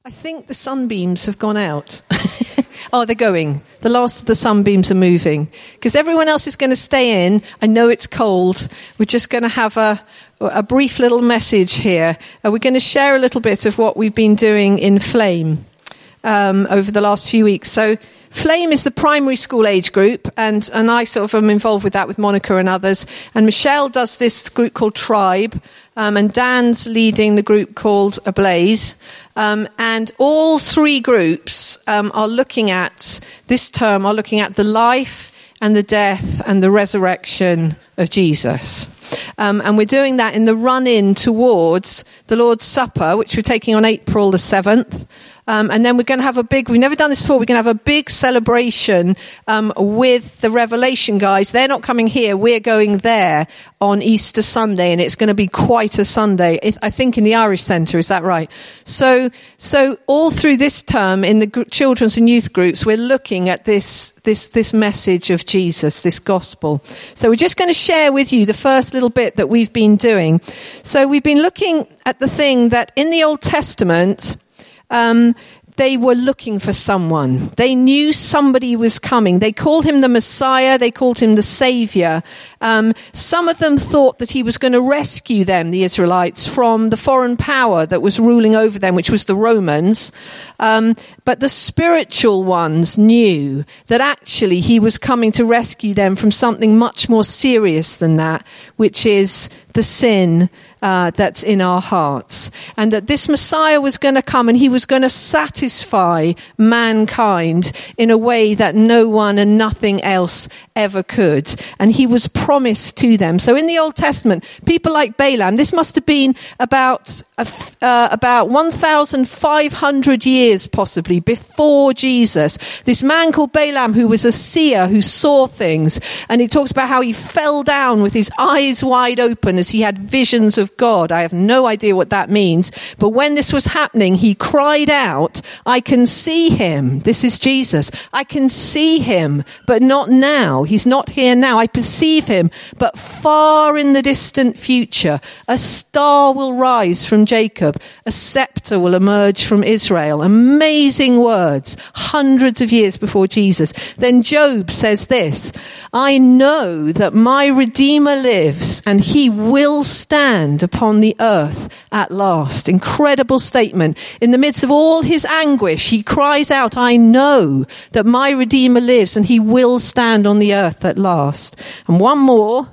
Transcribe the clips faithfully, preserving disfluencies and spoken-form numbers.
I think the sunbeams have gone out. Oh, they're going. The last of the sunbeams are moving. Because everyone else is going to stay in. I know it's cold. We're just going to have a, a brief little message here. Uh, we're going to share a little bit of what we've been doing in Flame um, over the last few weeks. So Flame is the primary school age group, and, and I sort of am involved with that with Monica and others. And Michelle does this group called Tribe, um, and Dan's leading the group called Ablaze. Um, and all three groups um, are looking at, this term, are looking at the life and the death and the resurrection of Jesus. Um, and we're doing that in the run-in towards the Lord's Supper, which we're taking on April the seventh. Um, and then we're going to have a big, we've never done this before, we're going to have a big celebration um, with the Revelation guys. They're not coming here, we're going there on Easter Sunday, and it's going to be quite a Sunday, it, I think in the Irish Centre, is that right? So so all through this term in the gr- children's and youth groups, we're looking at this, this, this message of Jesus, this gospel. So we're just going to share with you the first little bit that we've been doing. So we've been looking at the thing that in the Old Testament, Um, they were looking for someone. They knew somebody was coming. They called him the Messiah. They called him the Savior. Um, some of them thought that he was going to rescue them, the Israelites, from the foreign power that was ruling over them, which was the Romans. Um, but the spiritual ones knew that actually he was coming to rescue them from something much more serious than that, which is the sin Uh, that's in our hearts, and that this Messiah was going to come and he was going to satisfy mankind in a way that no one and nothing else ever could, and he was promised to them. So in the Old Testament, people like Balaam, this must have been about uh, about one thousand five hundred years possibly before Jesus, this man called Balaam, who was a seer, who saw things, and he talks about how he fell down with his eyes wide open as he had visions of God. I have no idea what that means. But when this was happening, he cried out, I can see him. This is Jesus. I can see him, but not now. He's not here now. I perceive him, but far in the distant future, a star will rise from Jacob. A scepter will emerge from Israel. Amazing words, hundreds of years before Jesus. Then Job says this, I know that my Redeemer lives and he will stand upon the earth at last. Incredible statement. In the midst of all his anguish, he cries out, I know that my Redeemer lives and he will stand on the earth at last. And one more,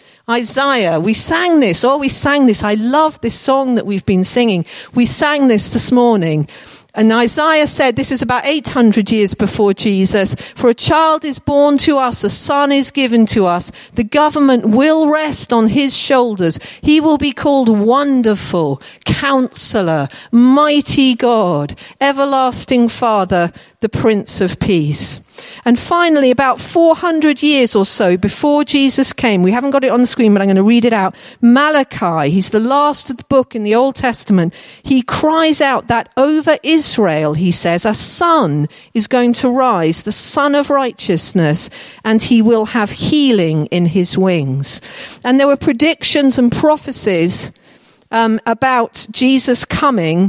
Isaiah. We sang this. Oh, we sang this. I love this song that we've been singing. We sang this this morning. And Isaiah said, this is about eight hundred years before Jesus, for a child is born to us, a son is given to us. The government will rest on his shoulders. He will be called Wonderful, Counselor, Mighty God, Everlasting Father, the Prince of Peace. And finally, about four hundred years or so before Jesus came, we haven't got it on the screen, but I'm going to read it out. Malachi, he's the last of the book in the Old Testament. He cries out that over Israel, he says, a son is going to rise, the Son of Righteousness, and he will have healing in his wings. And there were predictions and prophecies um, about Jesus coming.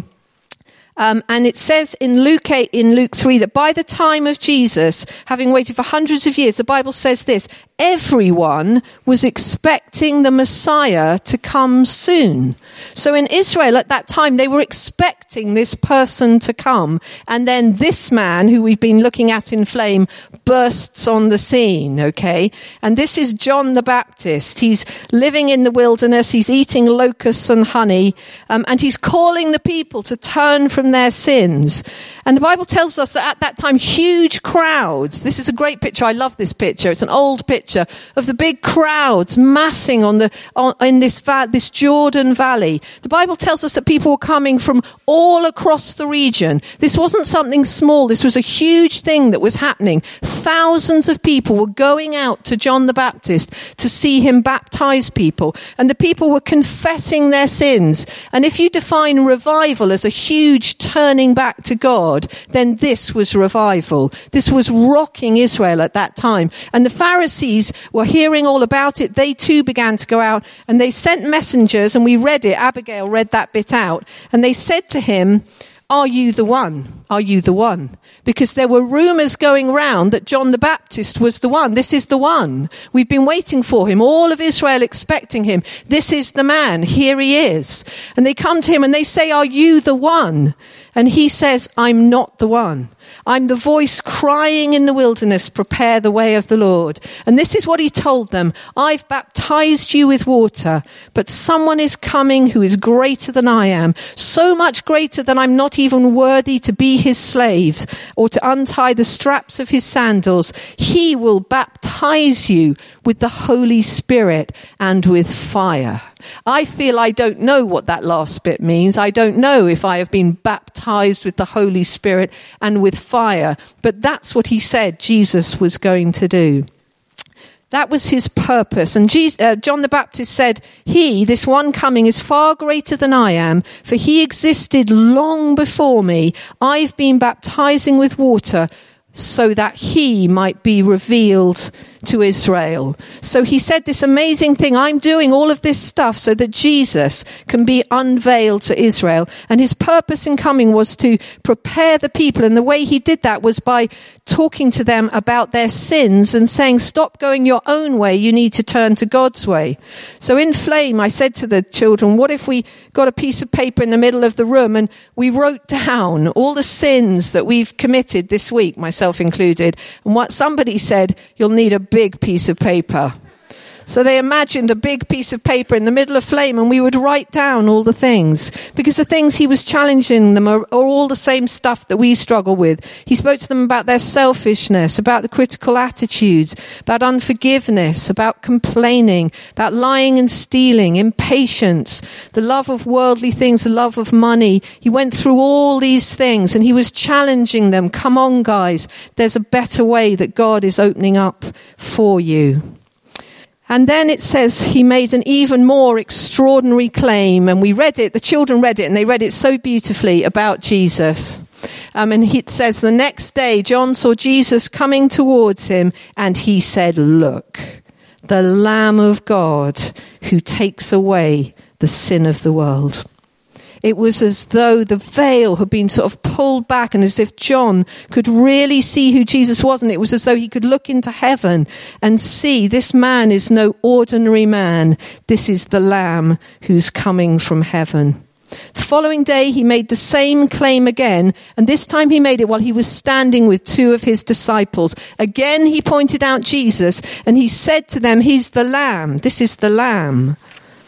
Um, and it says in Luke eight, in Luke three, that by the time of Jesus, having waited for hundreds of years, the Bible says this, everyone was expecting the Messiah to come soon. So in Israel at that time, they were expecting this person to come. And then this man, who we've been looking at in Flame, bursts on the scene, okay? And this is John the Baptist. He's living in the wilderness. He's eating locusts and honey. Um, and he's calling the people to turn from their sins. And the Bible tells us that at that time, huge crowds, this is a great picture. I love this picture. It's an old picture of the big crowds massing on the, on, in this, va- this Jordan Valley. The Bible tells us that people were coming from all across the region. This wasn't something small. This was a huge thing that was happening. Thousands of people were going out to John the Baptist to see him baptize people. And the people were confessing their sins. And if you define revival as a huge turning back to God, then this was revival. This was rocking Israel at that time. And the Pharisees were hearing all about it. They too began to go out and they sent messengers, and we read it. Abigail read that bit out. And they said to him, are you the one? Are you the one? Because there were rumors going round that John the Baptist was the one. This is the one. We've been waiting for him. All of Israel expecting him. This is the man. Here he is. And they come to him and they say, are you the one? And he says, I'm not the one. I'm the voice crying in the wilderness, prepare the way of the Lord. And this is what he told them. I've baptized you with water, but someone is coming who is greater than I am, so much greater that I'm not even worthy to be his slave or to untie the straps of his sandals. He will baptize you with the Holy Spirit and with fire. I feel I don't know what that last bit means. I don't know if I have been baptized with the Holy Spirit and with fire, but that's what he said Jesus was going to do. That was his purpose. And Jesus, uh, John the Baptist said, he, this one coming, is far greater than I am, for he existed long before me. I've been baptizing with water so that he might be revealed to Israel. So he said this amazing thing, I'm doing all of this stuff so that Jesus can be unveiled to Israel. And his purpose in coming was to prepare the people. And the way he did that was by talking to them about their sins and saying, stop going your own way, you need to turn to God's way. So in Flame, I said to the children, what if we got a piece of paper in the middle of the room and we wrote down all the sins that we've committed this week, myself included. And what somebody said, you'll need a big piece of paper. So they imagined a big piece of paper in the middle of Flame and we would write down all the things. Because the things he was challenging them are, are all the same stuff that we struggle with. He spoke to them about their selfishness, about the critical attitudes, about unforgiveness, about complaining, about lying and stealing, impatience, the love of worldly things, the love of money. He went through all these things and he was challenging them. Come on, guys, there's a better way that God is opening up for you. And then it says he made an even more extraordinary claim. And we read it, the children read it, and they read it so beautifully about Jesus. Um, and it says, the next day, John saw Jesus coming towards him, and he said, look, the Lamb of God who takes away the sin of the world. It was as though the veil had been sort of pulled back and as if John could really see who Jesus was. And it was as though he could look into heaven and see this man is no ordinary man. This is the Lamb who's coming from heaven. The following day, he made the same claim again, and this time he made it while he was standing with two of his disciples. Again, he pointed out Jesus, and he said to them, he's the Lamb. This is the Lamb.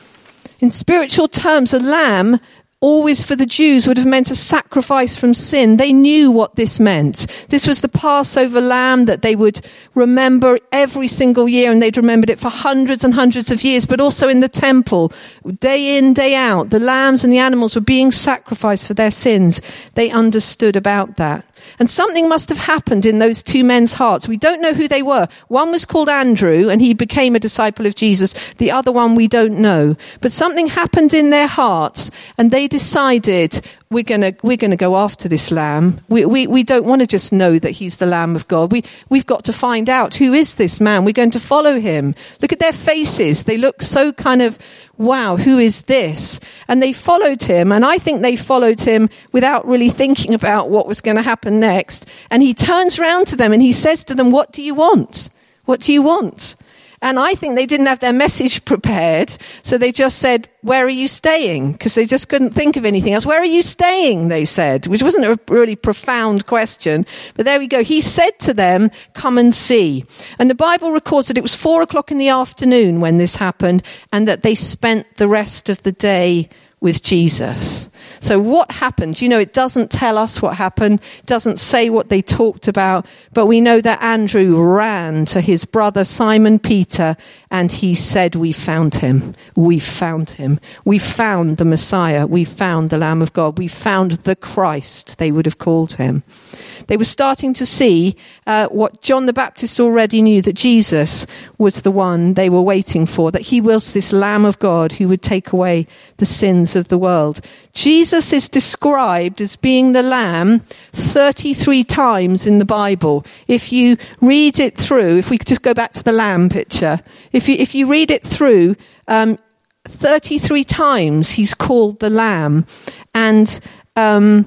In spiritual terms, a lamb always for the Jews would have meant a sacrifice from sin. They knew what this meant. This was the Passover lamb that they would remember every single year, and they'd remembered it for hundreds and hundreds of years, but also in the temple, day in, day out, the lambs and the animals were being sacrificed for their sins. They understood about that. And something must have happened in those two men's hearts. We don't know who they were. One was called Andrew, and he became a disciple of Jesus. The other one we don't know. But something happened in their hearts, and they decided, we're going to we're going to go after this lamb. We we we don't want to just know that he's the Lamb of God. We we've got to find out, who is this man? We're going to follow him. Look at their faces. They look so kind of, wow, who is this? And they followed him, and I think they followed him without really thinking about what was going to happen next. And he turns around to them and he says to them, what do you want? What do you want? And I think they didn't have their message prepared, so they just said, where are you staying? Because they just couldn't think of anything else. Where are you staying, they said, which wasn't a really profound question. But there we go. He said to them, come and see. And the Bible records that it was four o'clock in the afternoon when this happened, and that they spent the rest of the day with Jesus. So what happened? You know, it doesn't tell us what happened, doesn't say what they talked about, but we know that Andrew ran to his brother Simon Peter and he said, we found him. We found him. We found the Messiah. We found the Lamb of God. We found the Christ, they would have called him. They were starting to see uh, what John the Baptist already knew, that Jesus was the one they were waiting for, that he was this Lamb of God who would take away the sins of the world. Jesus is described as being the Lamb thirty-three times in the Bible. If you read it through, if we could just go back to the lamb picture, if you, if you read it through, um, thirty-three times he's called the Lamb. And um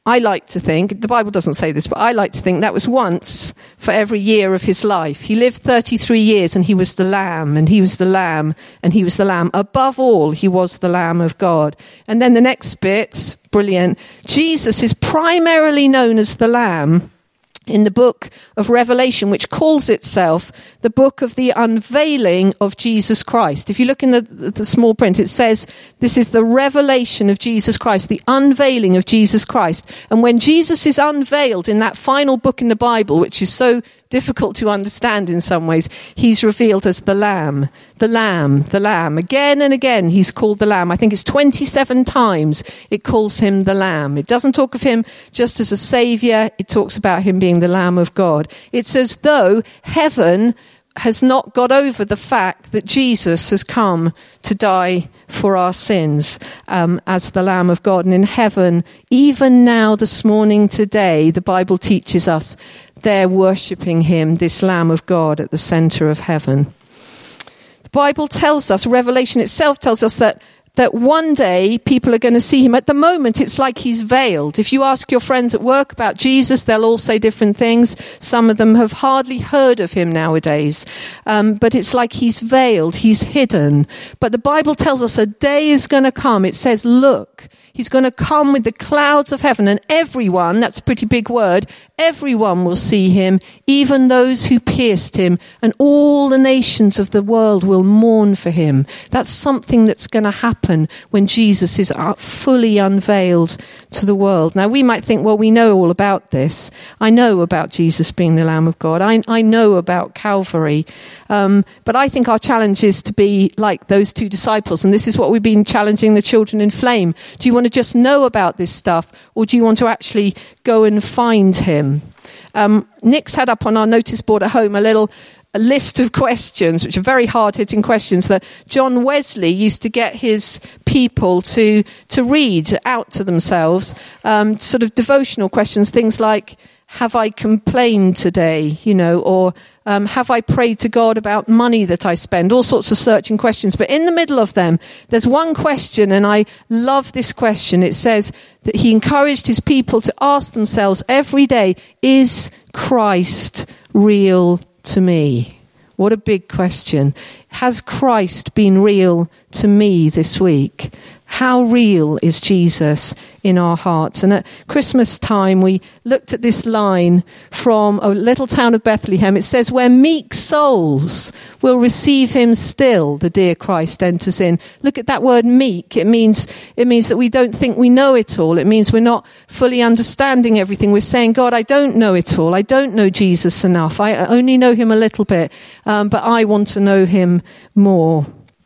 I like to think, the Bible doesn't say this, but I like to think that was once for every year of his life. He lived thirty-three years and he was the lamb, and he was the lamb, and he was the lamb. Above all, he was the Lamb of God. And then the next bit, brilliant. Jesus is primarily known as the Lamb in the book of Revelation, which calls itself the book of the unveiling of Jesus Christ. If you look in the, the small print, it says this is the revelation of Jesus Christ, the unveiling of Jesus Christ. And when Jesus is unveiled in that final book in the Bible, which is so difficult to understand in some ways, he's revealed as the Lamb, the Lamb, the Lamb. Again and again, he's called the Lamb. I think it's twenty-seven times it calls him the Lamb. It doesn't talk of him just as a saviour. It talks about him being the Lamb of God. It's as though heaven has not got over the fact that Jesus has come to die for our sins um, as the Lamb of God. And in heaven, even now, this morning, today, the Bible teaches us they're worshipping him, this Lamb of God, at the centre of heaven. The Bible tells us, Revelation itself tells us that that one day people are going to see him. At the moment, it's like he's veiled. If you ask your friends at work about Jesus, they'll all say different things. Some of them have hardly heard of him nowadays. Um, but it's like he's veiled, he's hidden. But the Bible tells us a day is going to come. It says, look, he's going to come with the clouds of heaven, and everyone, that's a pretty big word, everyone will see him, even those who pierced him, and all the nations of the world will mourn for him. That's something that's going to happen when Jesus is fully unveiled to the world. Now, we might think, well, we know all about this. I know about Jesus being the Lamb of God. I, I know about Calvary. Um, but I think our challenge is to be like those two disciples, and this is what we've been challenging the children in Flame. Do you want to just know about this stuff, or do you want to actually go and find him? Um, Nick's had up on our notice board at home a little a list of questions, which are very hard-hitting questions that John Wesley used to get his people to to read out to themselves, um, sort of devotional questions, things like, have I complained today, you know, or um, have I prayed to God about money that I spend, all sorts of searching questions. But in the middle of them, there's one question, and I love this question. It says that he encouraged his people to ask themselves every day, is Christ real to me? What a big question. Has Christ been real to me this week? How real is Jesus in our hearts? And at Christmas time, we looked at this line from a little town of Bethlehem. It says, where meek souls will receive him still, the dear Christ enters in. Look at that word meek. It means, it means that we don't think we know it all. It means we're not fully understanding everything. We're saying, God, I don't know it all. I don't know Jesus enough. I only know him a little bit, um, but I want to know him more.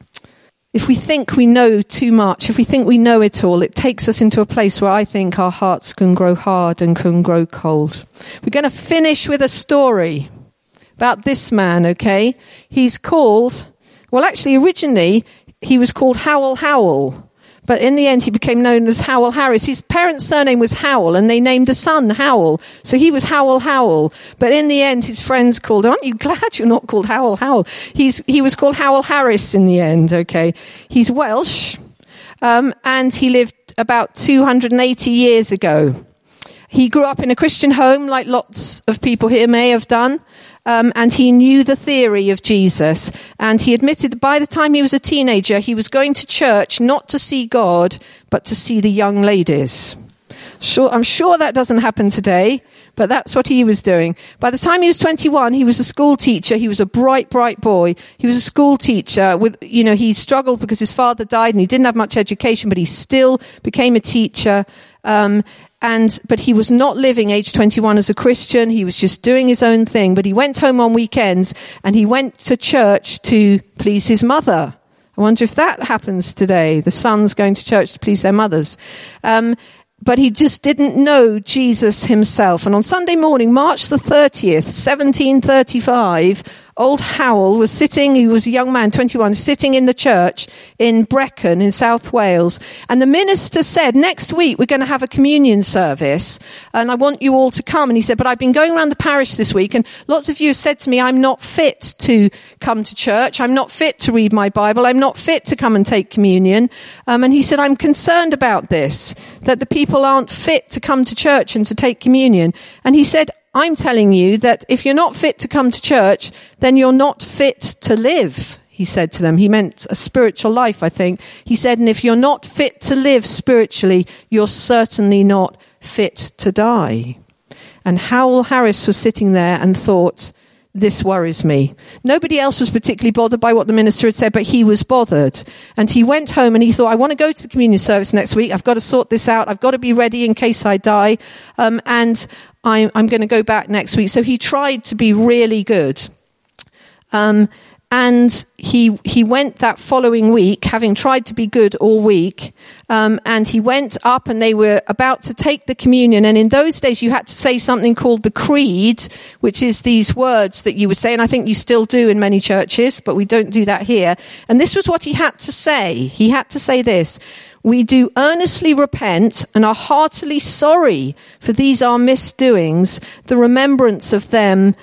If we think we know too much, if we think we know it all, it takes us into a place where I think our hearts can grow hard and can grow cold. We're going to finish with a story about this man, okay? He's called, well, actually, originally, he was called Howell Howell. But in the end, he became known as Howell Harris. His parents' surname was Howell, and they named a son Howell. So he was Howell Howell. But in the end, his friends called, aren't you glad you're not called Howell Howell? He's, he was called Howell Harris in the end, okay? He's Welsh, um, and he lived about two hundred eighty years ago. He grew up in a Christian home, like lots of people here may have done. Um, and he knew the theory of Jesus. And he admitted that by the time he was a teenager, he was going to church not to see God, but to see the young ladies. Sure, I'm sure that doesn't happen today, but that's what he was doing. By the time he was twenty-one, he was a school teacher. He was a bright, bright boy. He was a school teacher with, you know, he struggled because his father died and he didn't have much education, but he still became a teacher. Um, And, but he was not living age twenty-one as a Christian. He was just doing his own thing. But he went home on weekends and he went to church to please his mother. I wonder if that happens today. The sons going to church to please their mothers. Um, but he just didn't know Jesus himself. And on Sunday morning, March the thirtieth, seventeen thirty-five, old Howell was sitting, he was a young man, twenty-one, sitting in the church in Brecon in South Wales. And the minister said, next week we're going to have a communion service and I want you all to come. And he said, but I've been going around the parish this week and lots of you have said to me, I'm not fit to come to church. I'm not fit to read my Bible. I'm not fit to come and take communion. Um, and he said, I'm concerned about this, that the people aren't fit to come to church and to take communion. And he said, I'm telling you that if you're not fit to come to church, then you're not fit to live, he said to them. He meant a spiritual life, I think. He said, and if you're not fit to live spiritually, you're certainly not fit to die. And Howell Harris was sitting there and thought, this worries me. Nobody else was particularly bothered by what the minister had said, but he was bothered. And he went home and he thought, I want to go to the communion service next week. I've got to sort this out. I've got to be ready in case I die. Um, and I'm, I'm going to go back next week. So he tried to be really good. Um, and he he went that following week, having tried to be good all week. Um, and he went up and they were about to take the communion. And in those days, you had to say something called the creed, which is these words that you would say. And I think you still do in many churches, but we don't do that here. And this was what he had to say. He had to say this. We do earnestly repent and are heartily sorry for these our misdoings. The remembrance of them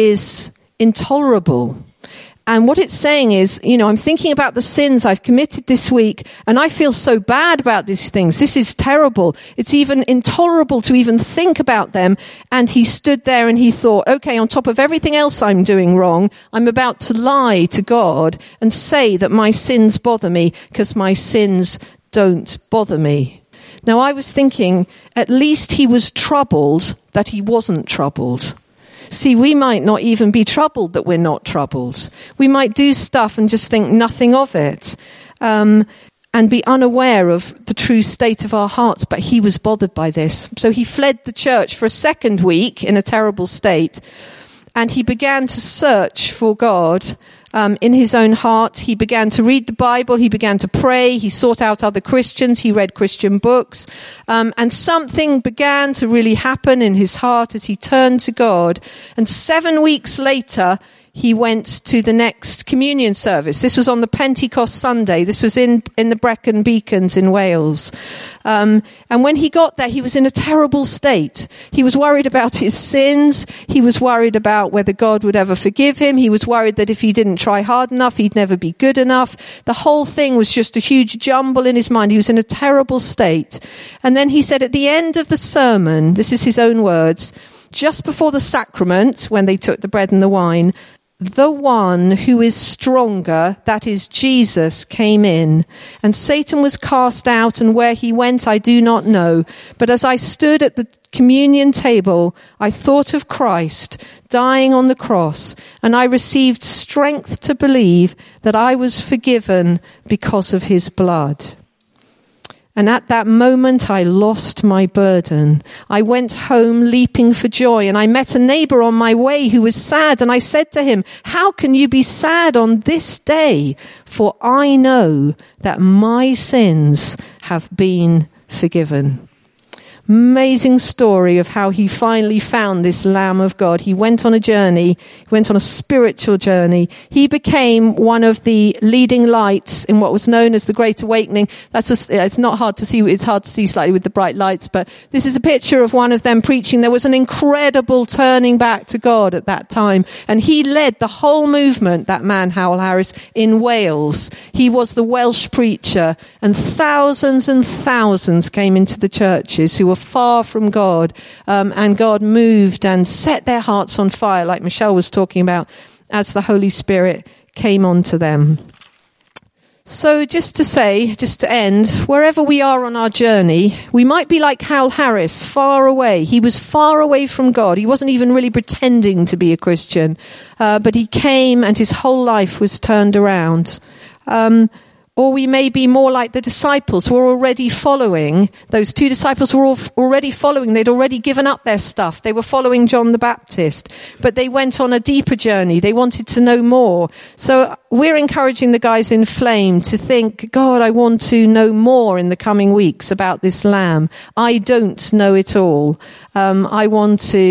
is intolerable. And what it's saying is, you know, I'm thinking about the sins I've committed this week and I feel so bad about these things. This is terrible. It's even intolerable to even think about them. And he stood there and he thought, okay, on top of everything else I'm doing wrong, I'm about to lie to God and say that my sins bother me because my sins don't bother me. Now, I was thinking, at least he was troubled that he wasn't troubled. See, we might not even be troubled that we're not troubled. We might do stuff and just think nothing of it, um, and be unaware of the true state of our hearts. But he was bothered by this. So he fled the church for a second week in a terrible state, and he began to search for God Um, in his own heart. He began to read the Bible. He began to pray. He sought out other Christians. He read Christian books. Um, and something began to really happen in his heart as he turned to God. And seven weeks later, he went to the next communion service. This was on the Pentecost Sunday. This was in, in the Brecon Beacons in Wales. Um, and when he got there, he was in a terrible state. He was worried about his sins. He was worried about whether God would ever forgive him. He was worried that if he didn't try hard enough, he'd never be good enough. The whole thing was just a huge jumble in his mind. He was in a terrible state. And then he said at the end of the sermon, this is his own words, just before the sacrament, when they took the bread and the wine, the one who is stronger, that is Jesus, came in, and Satan was cast out, and where he went I do not know. But as I stood at the communion table, I thought of Christ dying on the cross, and I received strength to believe that I was forgiven because of his blood. And at that moment, I lost my burden. I went home leaping for joy, and I met a neighbor on my way who was sad. And I said to him, how can you be sad on this day? For I know that my sins have been forgiven. Amazing story of how he finally found this Lamb of God. He went on a journey. He went on a spiritual journey. He became one of the leading lights in what was known as the Great Awakening. That's a, it's not hard to see. It's hard to see slightly with the bright lights, but this is a picture of one of them preaching. There was an incredible turning back to God at that time, and he led the whole movement, that man, Howell Harris, in Wales. He was the Welsh preacher, and thousands and thousands came into the churches who were far from God, um, and God moved and set their hearts on fire, like Michelle was talking about, as the Holy Spirit came onto them. So just to say, just to end, wherever we are on our journey, we might be like Howell Harris, far away. He was far away from God. He wasn't even really pretending to be a Christian, uh, but he came and his whole life was turned around. Um, Or we may be more like the disciples who were already following. Those two disciples were all already following. They'd already given up their stuff. They were following John the Baptist. But they went on a deeper journey. They wanted to know more. So we're encouraging the guys in Flame to think, God, I want to know more in the coming weeks about this Lamb. I don't know it all. Um, I want to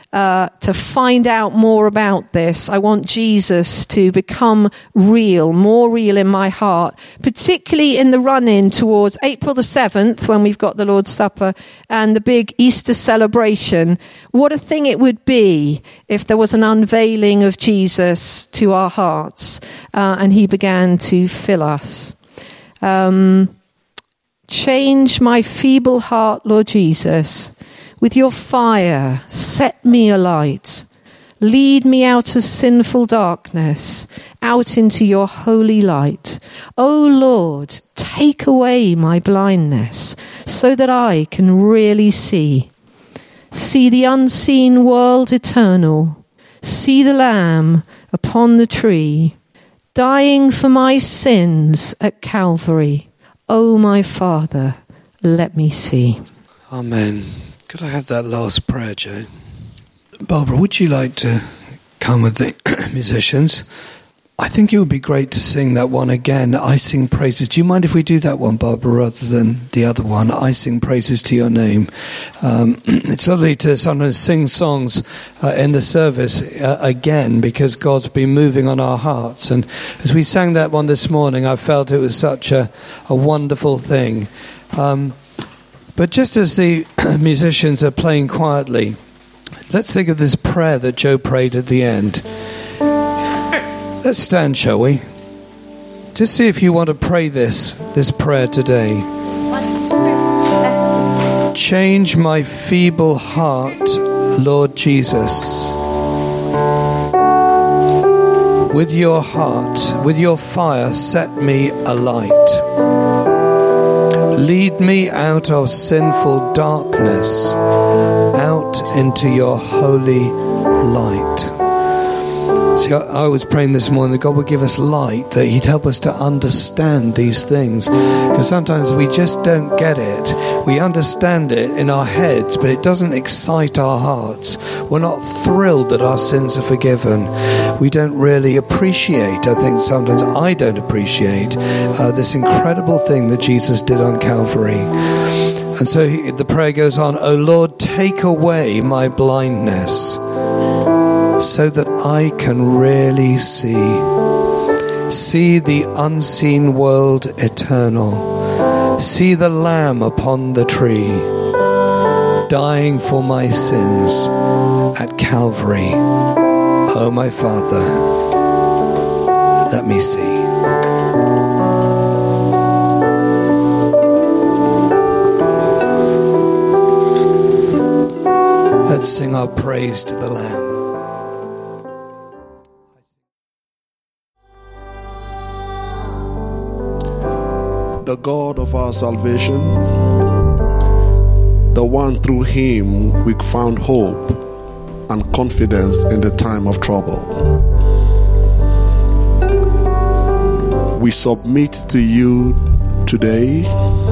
uh, to find out more about this. I want Jesus to become real, more real in my heart, particularly in the run-in towards April the seventh, when we've got the Lord's Supper and the big Easter celebration. What a thing it would be if there was an unveiling of Jesus to our hearts, uh, and he began to fill us. Um, change my feeble heart, Lord Jesus. With your fire, set me alight. Lead me out of sinful darkness, out into your holy light. O Lord, take away my blindness, so that I can really see. See the unseen world eternal. See the Lamb upon the tree, dying for my sins at Calvary. O my Father, let me see. Amen. Could I have that last prayer, Joe? Barbara, would you like to come with the musicians? I think it would be great to sing that one again, I Sing Praises. Do you mind if we do that one, Barbara, rather than the other one, I Sing Praises to Your Name? Um, it's lovely to sometimes sing songs uh, in the service uh, again, because God's been moving on our hearts. And as we sang that one this morning, I felt it was such a, a wonderful thing. Um, but just as the musicians are playing quietly, let's think of this prayer that Joe prayed at the end. Let's stand, shall we? Just see if you want to pray this, this prayer today. Change my feeble heart, Lord Jesus. With your heart, with your fire, set me alight. Lead me out of sinful darkness, out into your holy light. See, I was praying this morning that God would give us light, that he'd help us to understand these things. Because sometimes we just don't get it. We understand it in our heads, but it doesn't excite our hearts. We're not thrilled that our sins are forgiven. We don't really appreciate, I think sometimes I don't appreciate, uh, this incredible thing that Jesus did on Calvary. And so he, the prayer goes on, O Lord, take away my blindness, so that I can really see. See the unseen world eternal. See the Lamb upon the tree, dying for my sins at Calvary. Oh, my Father, let me see. Let's sing our praise to the Lamb. The God of our salvation, the one through him we found hope and confidence in the time of trouble. We submit to you today.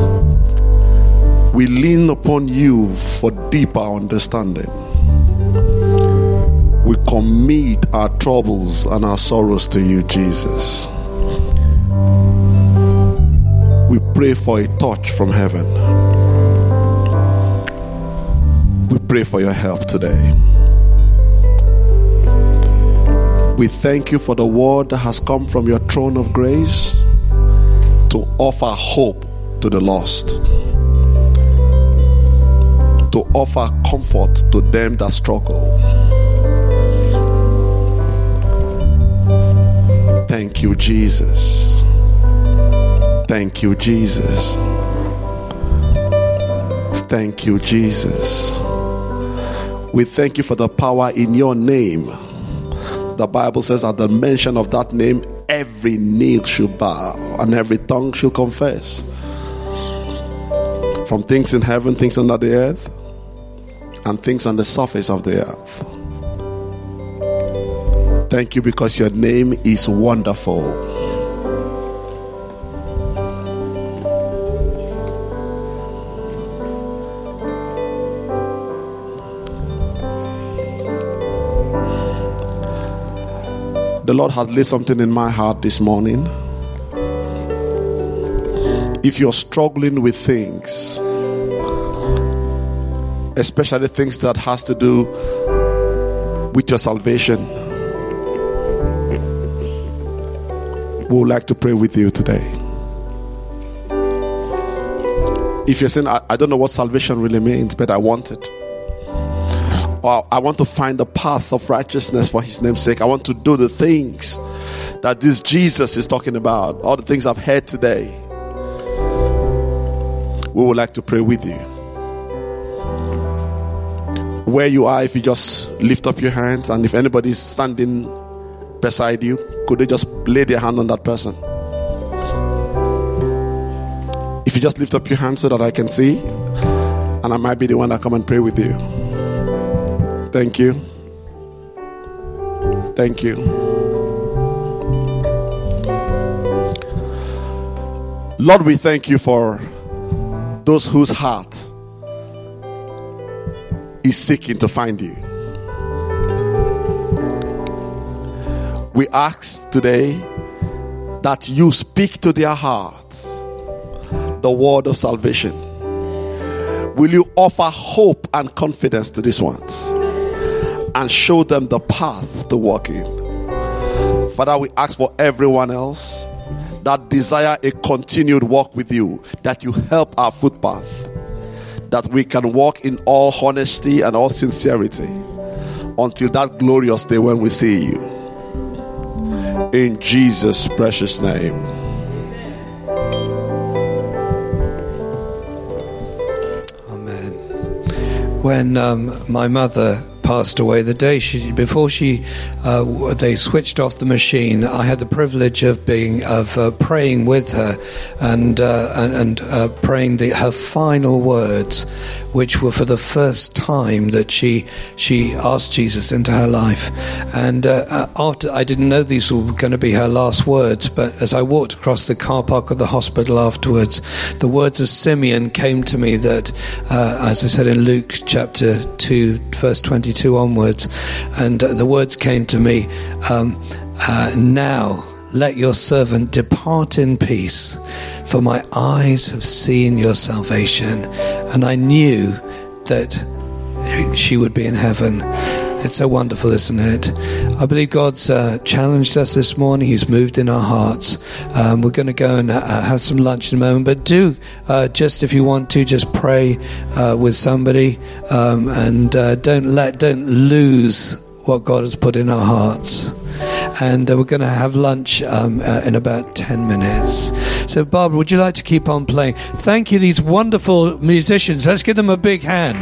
We lean upon you for deeper understanding. We commit our troubles and our sorrows to you, Jesus. We pray for a touch from heaven. We pray for your help today. We thank you for the word that has come from your throne of grace to offer hope to the lost, to offer comfort to them that struggle. Thank you, Jesus. Thank you, Jesus. Thank you, Jesus. We thank you for the power in your name. The Bible says at the mention of that name, every knee should bow and every tongue shall confess. From things in heaven, things under the earth, and things on the surface of the earth. Thank you because your name is wonderful. The Lord has laid something in my heart this morning. If you're struggling with things, especially things that has to do with your salvation, we would like to pray with you today. If you're saying, I, I don't know what salvation really means, but I want it, or I want to find the path of righteousness for his name's sake, I want to do the things that this Jesus is talking about, all the things I've heard today, we would like to pray with you. Where you are, if you just lift up your hands, and if anybody is standing beside you, could they just lay their hand on that person? If you just lift up your hand so that I can see, and I might be the one that come and pray with you. Thank you. Thank you. Lord, we thank you for those whose heart is seeking to find you. We ask today that you speak to their hearts the word of salvation. Will you offer hope and confidence to these ones and show them the path to walk in? Father, we ask for everyone else that desire a continued walk with you, that you help our footpath, that we can walk in all honesty and all sincerity until that glorious day when we see you. In Jesus' precious name. Amen. When um, my mother passed away, the day she before she uh, they switched off the machine, I had the privilege of being of uh, praying with her and uh, and, and uh, praying the, her final words, which were for the first time that she she asked Jesus into her life. And uh, after, I didn't know these were going to be her last words, but as I walked across the car park of the hospital afterwards, the words of Simeon came to me that, uh, as I said in Luke chapter two, verse twenty-two onwards, and uh, the words came to me, um, uh, now let your servant depart in peace, for my eyes have seen your salvation. And I knew that she would be in heaven. It's so wonderful, isn't it? I believe God's uh, challenged us this morning. He's moved in our hearts. Um, we're going to go and uh, have some lunch in a moment. But do, uh, just if you want to, just pray uh, with somebody. Um, and uh, don't let, don't lose what God has put in our hearts. And uh, we're going to have lunch um, uh, in about ten minutes. So, Barbara, would you like to keep on playing? Thank you, these wonderful musicians. Let's give them a big hand.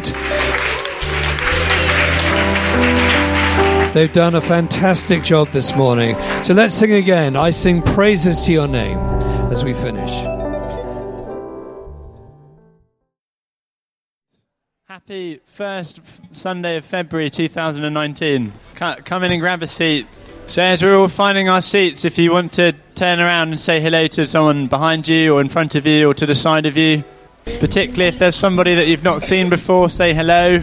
They've done a fantastic job this morning. So let's sing again. I sing praises to your name as we finish. Happy first Sunday of February two thousand nineteen. Come in and grab a seat. So as we're all finding our seats, if you want to turn around and say hello to someone behind you or in front of you or to the side of you, particularly if there's somebody that you've not seen before, say hello.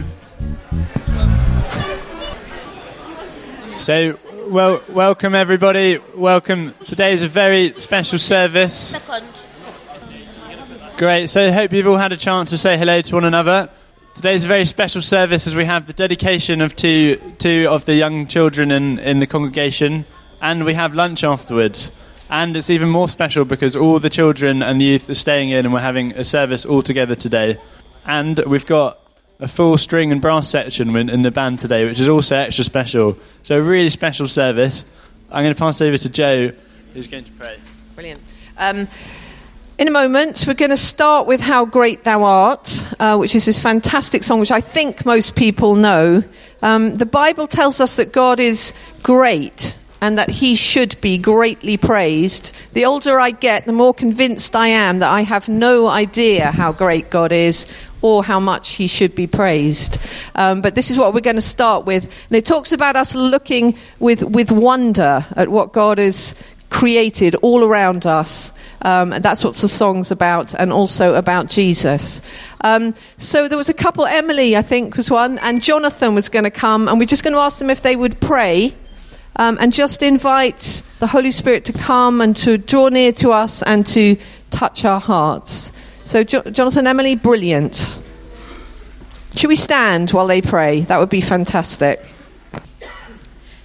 So, well, welcome everybody. Welcome. Today is a very special service. Second. Great. So I hope you've all had a chance to say hello to one another. Today's a very special service as we have the dedication of two two of the young children in, in the congregation, and we have lunch afterwards. And it's even more special because all the children and youth are staying in and we're having a service all together today. And we've got a full string and brass section in the band today, which is also extra special. So a really special service. I'm going to pass over to Joe, who's going to pray. Brilliant. Um, in a moment, we're going to start with How Great Thou Art, uh, which is this fantastic song, which I think most people know. Um, the Bible tells us that God is great and that he should be greatly praised. The older I get, the more convinced I am that I have no idea how great God is or how much he should be praised. Um, but this is what we're going to start with. And it talks about us looking with, with wonder at what God has created all around us. Um, and that's what the song's about, and also about Jesus. Um, so there was a couple, Emily, I think, was one, and Jonathan was going to come, and we're just going to ask them if they would pray um, and just invite the Holy Spirit to come and to draw near to us and to touch our hearts. So, jo- Jonathan, Emily, brilliant. Should we stand while they pray? That would be fantastic.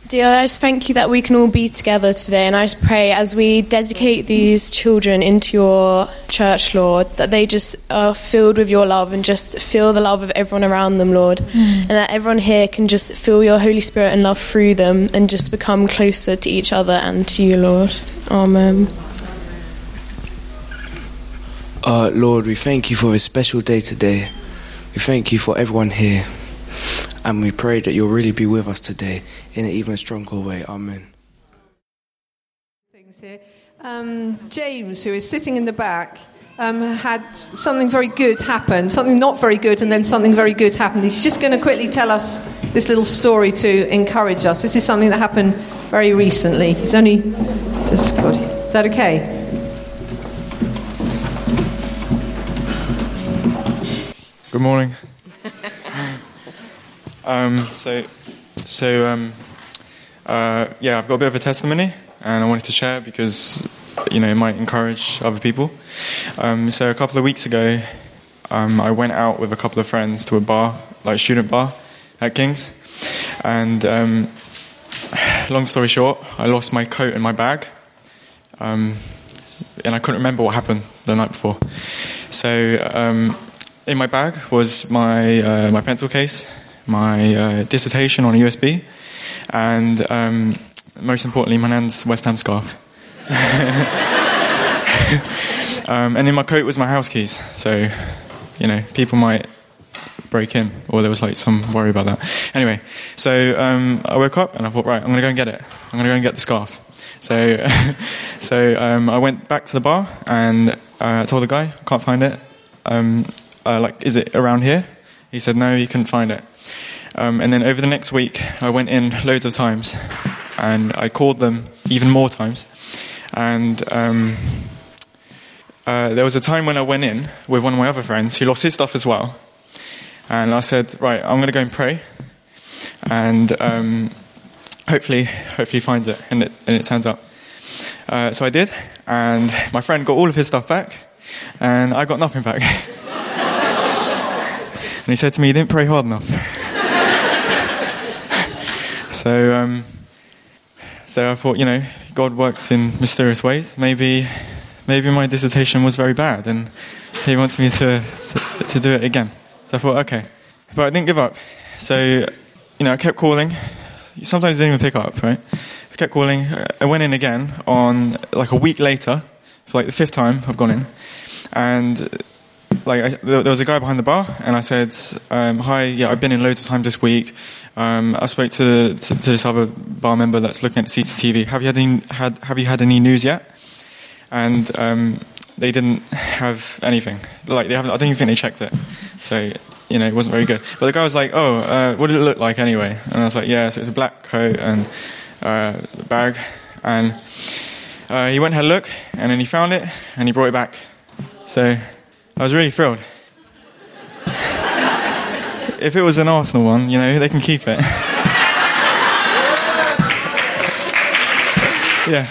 Dear, I just thank you that we can all be together today, and I just pray as we dedicate these children into your church, Lord, that they just are filled with your love and just feel the love of everyone around them, Lord, mm. and that everyone here can just feel your Holy Spirit and love through them and just become closer to each other and to you, Lord. Amen. Uh, Lord, we thank you for a special day today. We thank you for everyone here. And we pray that you'll really be with us today in an even stronger way. Amen. Things here. Um, James, who is sitting in the back, um, had something very good happen, something not very good, and then something very good happened. He's just going to quickly tell us this little story to encourage us. This is something that happened very recently. He's only just got it. Is that okay? Good morning. Um, so, so um, uh, yeah, I've got a bit of a testimony, and I wanted to share because, you know, it might encourage other people. Um, so a couple of weeks ago, um, I went out with a couple of friends to a bar, like a student bar at King's, and um, long story short, I lost my coat and my bag, um, and I couldn't remember what happened the night before. So um, in my bag was my uh, my pencil case, my uh, dissertation on a U S B, and um, most importantly, my nan's West Ham scarf. um, and in my coat was my house keys, so, you know, people might break in, or there was like some worry about that. Anyway, so um, I woke up and I thought, right, I'm going to go and get it. I'm going to go and get the scarf. So, so um, I went back to the bar and uh, told the guy, I can't find it. Um, uh, like, is it around here? He said, no, you couldn't find it. Um, and then over the next week, I went in loads of times, and I called them even more times. And um, uh, there was a time when I went in with one of my other friends who lost his stuff as well. And I said, right, I'm going to go and pray, and um, hopefully, hopefully he finds it, and it, and it turns up. Uh, so I did, and my friend got all of his stuff back, and I got nothing back. And he said to me, you didn't pray hard enough. so um, so I thought, you know, God works in mysterious ways. Maybe maybe my dissertation was very bad and he wants me to to do it again. So I thought, okay. But I didn't give up. So, you know, I kept calling. Sometimes I didn't even pick up, right? I kept calling. I went in again on, like, a week later. For, like, the fifth time I've gone in. And... Like I, there was a guy behind the bar, and I said, um, "Hi, yeah, I've been in loads of times this week. Um, I spoke to, to to this other bar member that's looking at the C C T V. Have you had any had Have you had any news yet?" And um, they didn't have anything. Like they haven't. I don't even think they checked it. So you know, it wasn't very good. But the guy was like, "Oh, uh, what did it look like anyway?" And I was like, "Yeah, so it's a black coat and uh, bag." And uh, he went and had a look, and then he found it, and he brought it back. So. I was really thrilled. If it was an Arsenal one, you know, they can keep it. Yeah.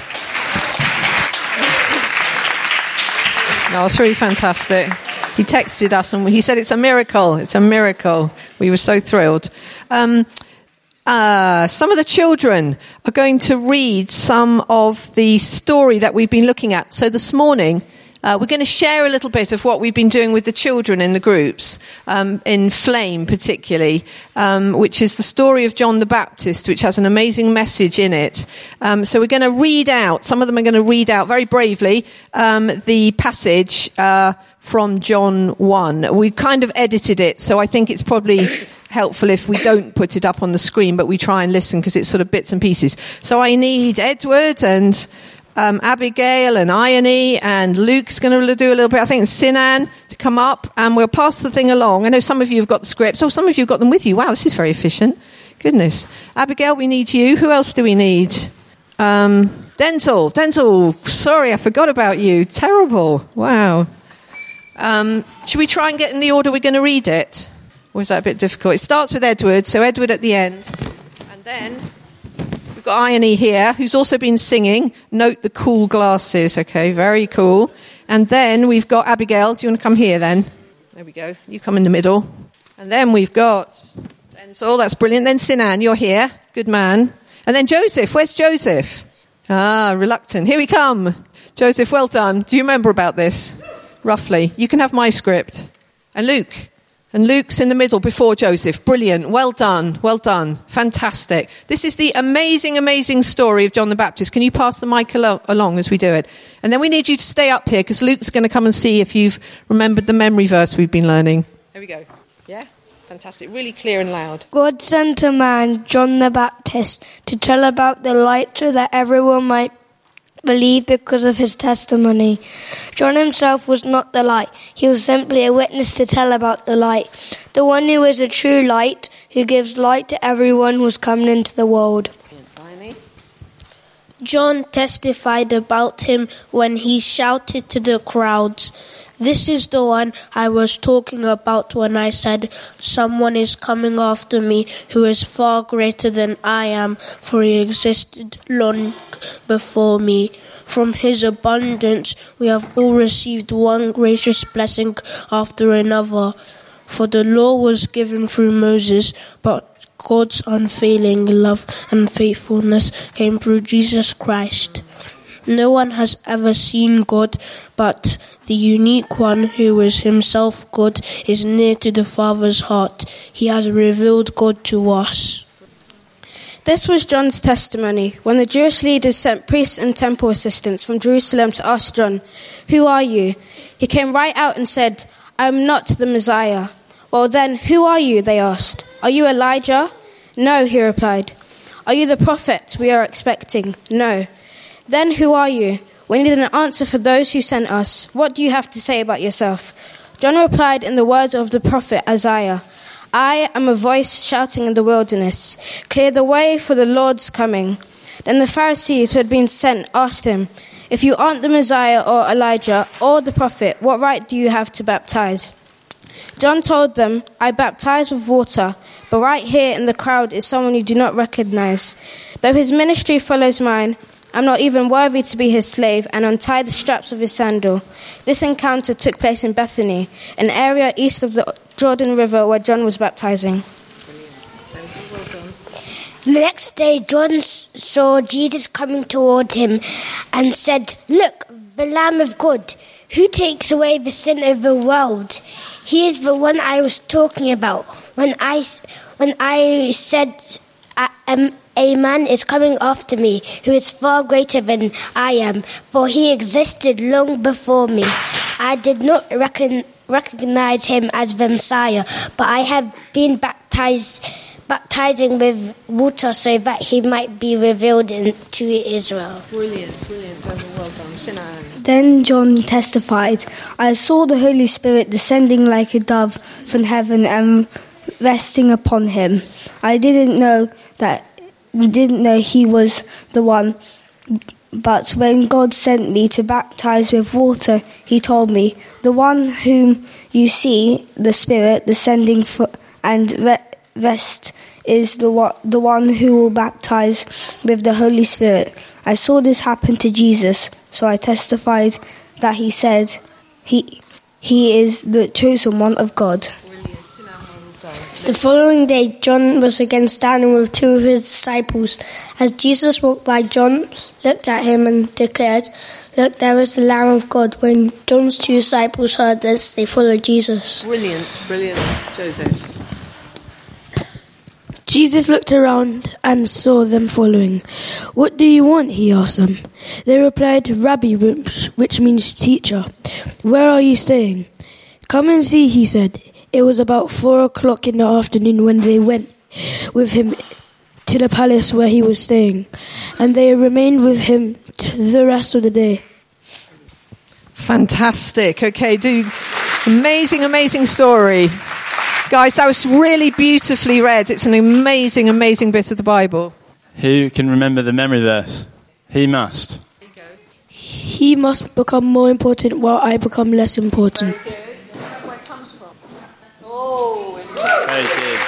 No, it's really fantastic. He texted us and he said it's a miracle. It's a miracle. We were so thrilled. Um, uh, some of the children are going to read some of the story that we've been looking at. So this morning... Uh, we're going to share a little bit of what we've been doing with the children in the groups, um, in Flame particularly, um, which is the story of John the Baptist, which has an amazing message in it. Um, so we're going to read out, some of them are going to read out very bravely, um, the passage uh, from John one. We've kind of edited it, so I think it's probably helpful if we don't put it up on the screen, but we try and listen because it's sort of bits and pieces. So I need Edward and... Um, Abigail and Ione and Luke's going to do a little bit. I think it's Sinan to come up, and we'll pass the thing along. I know some of you have got the scripts. Oh, some of you have got them with you. Wow, this is very efficient. Goodness. Abigail, we need you. Who else do we need? Um, Denzel. Denzel, sorry, I forgot about you. Terrible. Wow. Um, should we try and get in the order we're going to read it? Or is that a bit difficult? It starts with Edward, so Edward at the end. And then... We've got Ione here, who's also been singing. Note the cool glasses, okay, very cool. And then we've got Abigail. Do you want to come here then? There we go. You come in the middle. And then we've got Denzel, that's brilliant. Then Sinan, you're here. Good man. And then Joseph. Where's Joseph? Ah, reluctant. Here we come. Joseph, well done. Do you remember about this? Roughly. You can have my script. And Luke. And Luke's in the middle before Joseph. Brilliant. Well done. Well done. Fantastic. This is the amazing, amazing story of John the Baptist. Can you pass the mic alo- along as we do it? And then we need you to stay up here because Luke's going to come and see if you've remembered the memory verse we've been learning. There we go. Yeah? Fantastic. Really clear and loud. God sent a man, John the Baptist, to tell about the light so that everyone might believe because of his testimony. John himself was not the light. He was simply a witness to tell about the light. The one who is a true light, who gives light to everyone, was coming into the world. John testified about him when he shouted to the crowds, "This is the one I was talking about when I said, 'Someone is coming after me who is far greater than I am, for he existed long before me.' From his abundance we have all received one gracious blessing after another. For the law was given through Moses, but God's unfailing love and faithfulness came through Jesus Christ. No one has ever seen God, but the unique one who is himself God is near to the Father's heart. He has revealed God to us." This was John's testimony when the Jewish leaders sent priests and temple assistants from Jerusalem to ask John, "Who are you?" He came right out and said, "I am not the Messiah." "Well then, who are you?" they asked. "Are you Elijah?" "No," he replied. "Are you the prophet we are expecting?" "No." "Then who are you? We need an answer for those who sent us. What do you have to say about yourself?" John replied in the words of the prophet Isaiah, "I am a voice shouting in the wilderness, 'Clear the way for the Lord's coming.'" Then the Pharisees who had been sent asked him, "If you aren't the Messiah or Elijah or the prophet, what right do you have to baptize?" John told them, "I baptize with water, but right here in the crowd is someone you do not recognize. Though his ministry follows mine, I'm not even worthy to be his slave," and untied the straps of his sandal. This encounter took place in Bethany, an area east of the Jordan River where John was baptizing. The next day, John saw Jesus coming toward him and said, "Look, the Lamb of God, who takes away the sin of the world. He is the one I was talking about when I, when I said, a, a man is coming after me who is far greater than I am, for he existed long before me. I did not reckon, recognize him as the Messiah, but I have been baptized baptizing with water so that he might be revealed in, to Israel." Brilliant, brilliant. Well done. Sinan. Then John testified, "I saw the Holy Spirit descending like a dove from heaven and resting upon him. I didn't know that didn't know he was the one, but when God sent me to baptize with water, he told me, 'The one whom you see, the Spirit descending for, and re- rest is the one, the one who will baptize with the Holy Spirit.' I saw this happen to Jesus, so I testified that he said he he is the chosen one of God." The following day, John was again standing with two of his disciples. As Jesus walked by, John looked at him and declared, "Look, there is the Lamb of God." When John's two disciples heard this, they followed Jesus. Brilliant, brilliant. Joseph. Jesus looked around and saw them following. "What do you want?" he asked them. They replied, "Rabbi," which means teacher. "Where are you staying?" "Come and see," he said. It was about four o'clock in the afternoon when they went with him to the palace where he was staying, and they remained with him the rest of the day. Fantastic. Okay, do amazing, amazing story. Guys, that was really beautifully read. It's an amazing, amazing bit of the Bible. Who can remember the memory verse? He must. He must become more important while I become less important. Very good. Where it comes from? Oh, very good.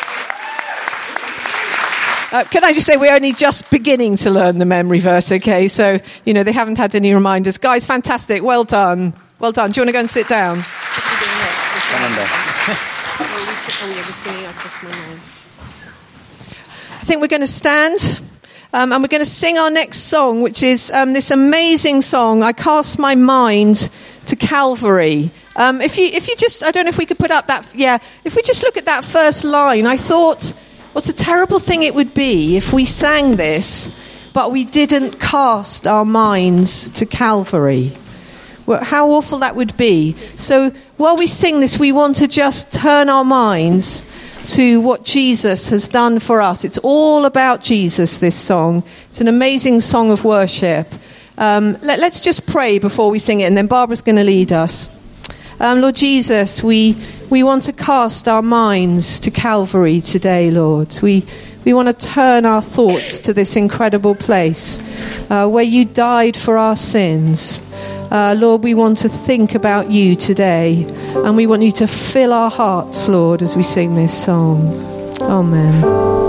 Uh, can I just say we're only just beginning to learn the memory verse, okay? So, you know, they haven't had any reminders. Guys, fantastic. Well done. Well done. Do you want to go and sit down? What are you doing next? Oh, yeah, we're singing across my mind. I think we're going to stand Um, and we're going to sing our next song, which is um, this amazing song, I Cast My Mind to Calvary. Um, if you if you just, I don't know if we could put up that, yeah, if we just look at that first line, I thought, what a terrible thing it would be if we sang this, but we didn't cast our minds to Calvary. Well, how awful that would be. So while we sing this, we want to just turn our minds to what Jesus has done for us. It's all about Jesus, this song. It's an amazing song of worship. Um, let, let's just pray before we sing it, and then Barbara's going to lead us. Um, Lord Jesus, we we want to cast our minds to Calvary today, Lord. We we want to turn our thoughts to this incredible place uh, where you died for our sins. Uh, Lord, we want to think about you today, and we want you to fill our hearts, Lord, as we sing this song. Amen.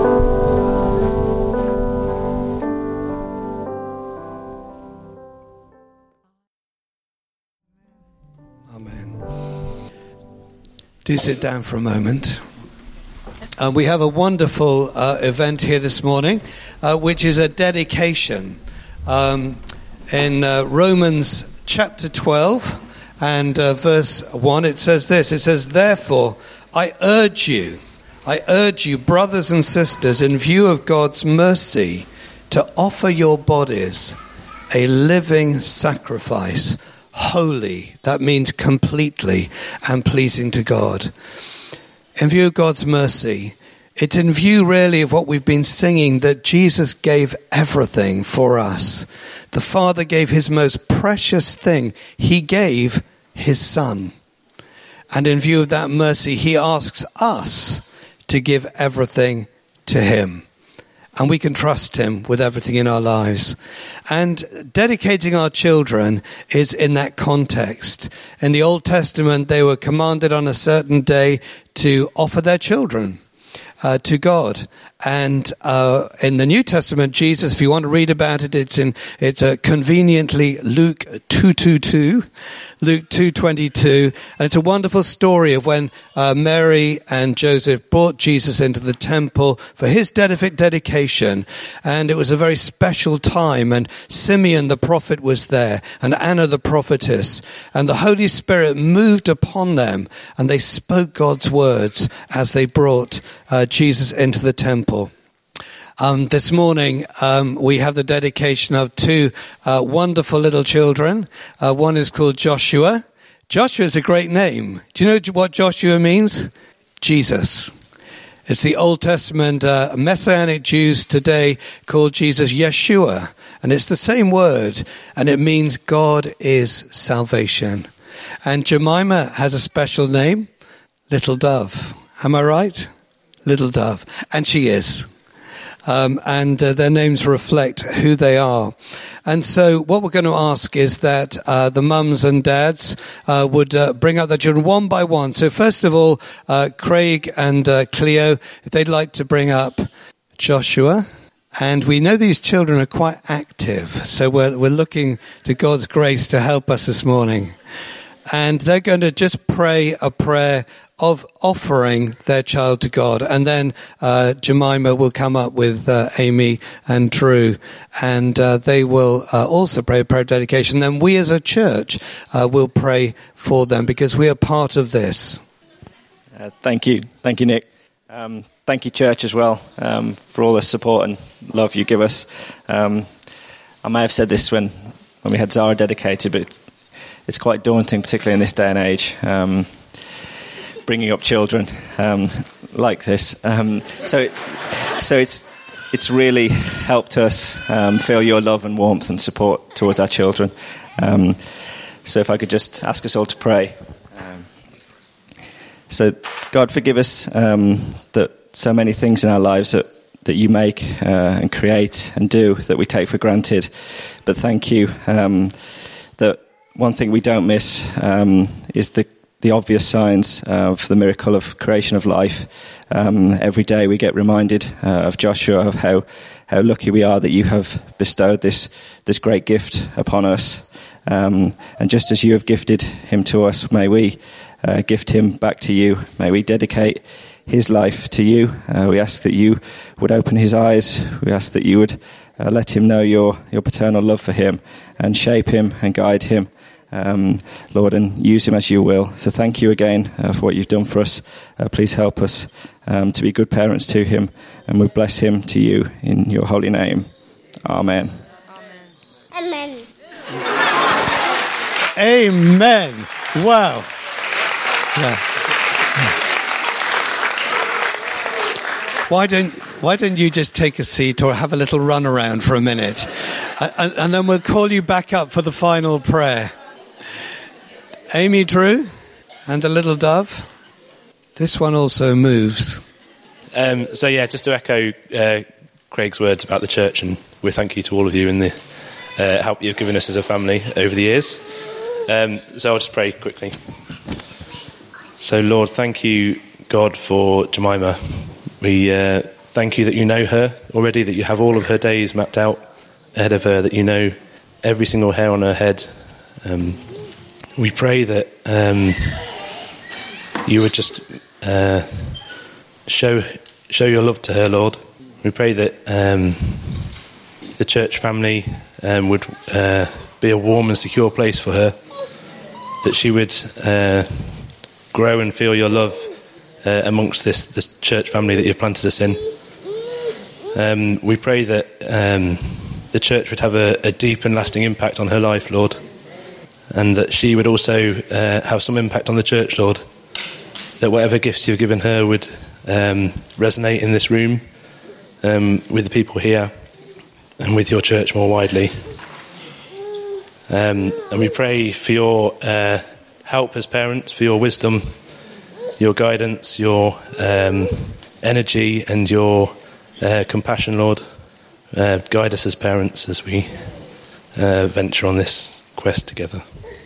Amen. Do sit down for a moment. Uh, we have a wonderful uh, event here this morning, uh, which is a dedication. Um, in uh, Romans chapter twelve and uh, verse one, it says this. It says, "Therefore, I urge you, I urge you, brothers and sisters, in view of God's mercy, to offer your bodies a living sacrifice, holy," that means completely, "and pleasing to God." In view of God's mercy, it's in view really of what we've been singing, that Jesus gave everything for us. The Father gave his most precious thing. He gave his Son. And in view of that mercy, he asks us to give everything to him. And we can trust him with everything in our lives. And dedicating our children is in that context. In the Old Testament, they were commanded on a certain day to offer their children Uh, to God. And uh, in the New Testament, Jesus, if you want to read about it, it's in it's uh, conveniently Luke two twenty-two, Luke two twenty-two, and it's a wonderful story of when uh, Mary and Joseph brought Jesus into the temple for his dedic- dedication, and it was a very special time, and Simeon the prophet was there, and Anna the prophetess, and the Holy Spirit moved upon them, and they spoke God's words as they brought uh, Jesus into the temple. Um, this morning, um, we have the dedication of two uh, wonderful little children. Uh, one is called Joshua. Joshua is a great name. Do you know what Joshua means? Jesus. It's the Old Testament uh, Messianic Jews today call Jesus Yeshua. And it's the same word, and it means God is salvation. And Jemima has a special name, Little Dove. Am I right? Little Dove. And she is. Um, and uh, their names reflect who they are. And so what we're going to ask is that uh, the mums and dads uh, would uh, bring up their children one by one. So first of all, uh, Craig and uh, Cleo, if they'd like to bring up Joshua. And we know these children are quite active, so we're, we're looking to God's grace to help us this morning. And they're going to just pray a prayer of offering their child to God. And then uh, Jemima will come up with uh, Amy and Drew, and uh, they will uh, also pray a prayer of dedication. Then we as a church uh, will pray for them, because we are part of this. Uh, thank you. Thank you, Nick. Um, thank you, church, as well, um, for all the support and love you give us. Um, I may have said this when, when we had Zara dedicated, but it's, it's quite daunting, particularly in this day and age. Um, bringing up children um, like this, um, so so it's it's really helped us um, feel your love and warmth and support towards our children. Um, so if I could just ask us all to pray. Um, so God, forgive us um, that so many things in our lives that that you make uh, and create and do that we take for granted, but thank you um, that one thing we don't miss um, is the the obvious signs of the miracle of creation of life. Um, every day we get reminded uh, of Joshua, of how, how lucky we are that you have bestowed this this great gift upon us. Um, and just as you have gifted him to us, may we uh, gift him back to you. May we dedicate his life to you. Uh, we ask that you would open his eyes. We ask that you would Uh, let him know your, your paternal love for him and shape him and guide him, um, Lord, and use him as you will. So thank you again uh, for what you've done for us. Uh, please help us um, to be good parents to him, and we bless him to you in your holy name. Amen. Amen. Amen. Wow. Yeah. Why don't Why don't you just take a seat or have a little run around for a minute, and, and then we'll call you back up for the final prayer. Amy Drew and a little dove. This one also moves. Um, so yeah, just to echo uh, Craig's words about the church, and we thank you to all of you in the uh, help you've given us as a family over the years. Um, so I'll just pray quickly. So Lord, thank you, God, for Jemima. We uh, thank you that you know her already, that you have all of her days mapped out ahead of her, that you know every single hair on her head. Um, we pray that um, you would just uh, show show your love to her, Lord. We pray that um, the church family um, would uh, be a warm and secure place for her, that she would uh, grow and feel your love uh, amongst this, this church family that you've planted us in. Um, we pray that um, the church would have a, a deep and lasting impact on her life, Lord, and that she would also uh, have some impact on the church, Lord, that whatever gifts you've given her would um, resonate in this room, um, with the people here, and with your church more widely. Um, and we pray for your uh, help as parents, for your wisdom, your guidance, your um, energy and your uh, compassion, Lord. Uh, guide us as parents as we uh, venture on this quest together.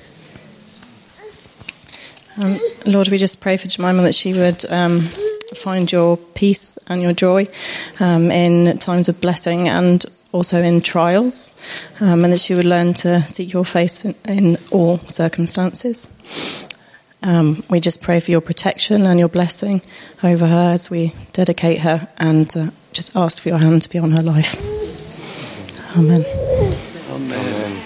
Um, Lord, we just pray for Jemima that she would um, find your peace and your joy um, in times of blessing and also in trials, um, and that she would learn to seek your face in, in all circumstances. Um, we just pray for your protection and your blessing over her as we dedicate her, and uh, just ask for your hand to be on her life. Amen. Amen.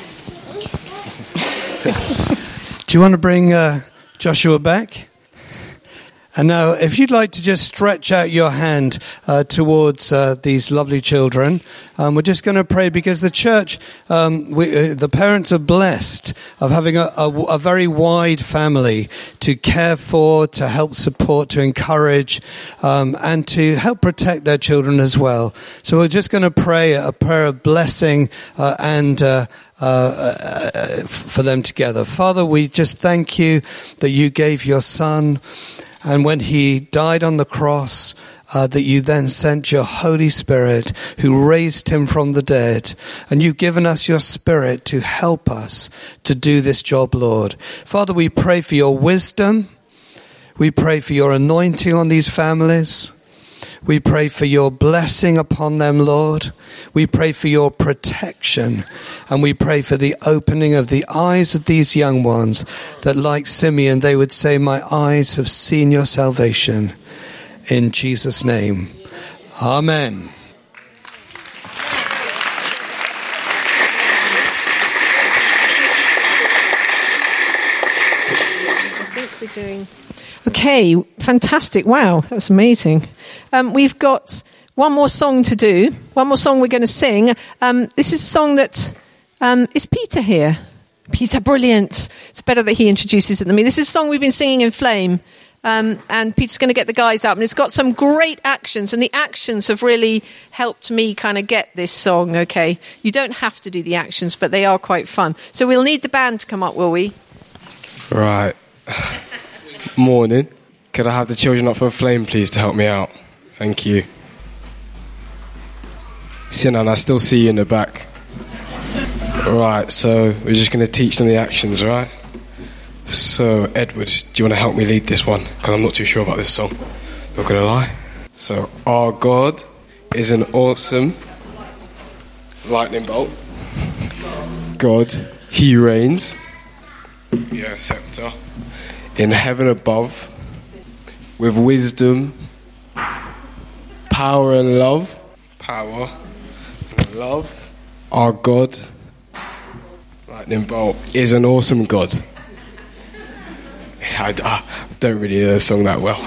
Do you want to bring uh, Joshua back? And now, if you'd like to just stretch out your hand uh, towards uh, these lovely children, um, we're just going to pray, because the church, um, we, uh, the parents are blessed of having a, a, a very wide family to care for, to help support, to encourage, um, and to help protect their children as well. So we're just going to pray a prayer of blessing uh, and uh, Uh, uh, for them together. Father, we just thank you that you gave your son, and when he died on the cross, uh, that you then sent your Holy Spirit who raised him from the dead, and you've given us your Spirit to help us to do this job, Lord. Father, we pray for your wisdom. We pray for your anointing on these families. We pray for your blessing upon them, Lord. We pray for your protection, and we pray for the opening of the eyes of these young ones, that like Simeon they would say, my eyes have seen your salvation. In Jesus' name, amen. I think we're doing... Okay, fantastic. Wow, that was amazing. Um, we've got one more song to do, one more song we're going to sing. Um, this is a song that... Um, is Peter here? Peter, brilliant. It's better that he introduces it than me. This is a song we've been singing in Flame, um, and Peter's going to get the guys up, and it's got some great actions, and the actions have really helped me kind of get this song, okay? You don't have to do the actions, but they are quite fun. So we'll need the band to come up, will we? Right. Morning. Could I have the children up for Flame, please, to help me out? Thank you. Sinan, I still see you in the back. Right, so we're just going to teach them the actions, right? So, Edward, do you want to help me lead this one? Because I'm not too sure about this song. Not going to lie. So, our God is an awesome lightning bolt. God, he reigns. Yeah, scepter. In heaven above, with wisdom, power and love, power, and Love. Our God, lightning bolt, is an awesome God. I, I don't really know the song that well.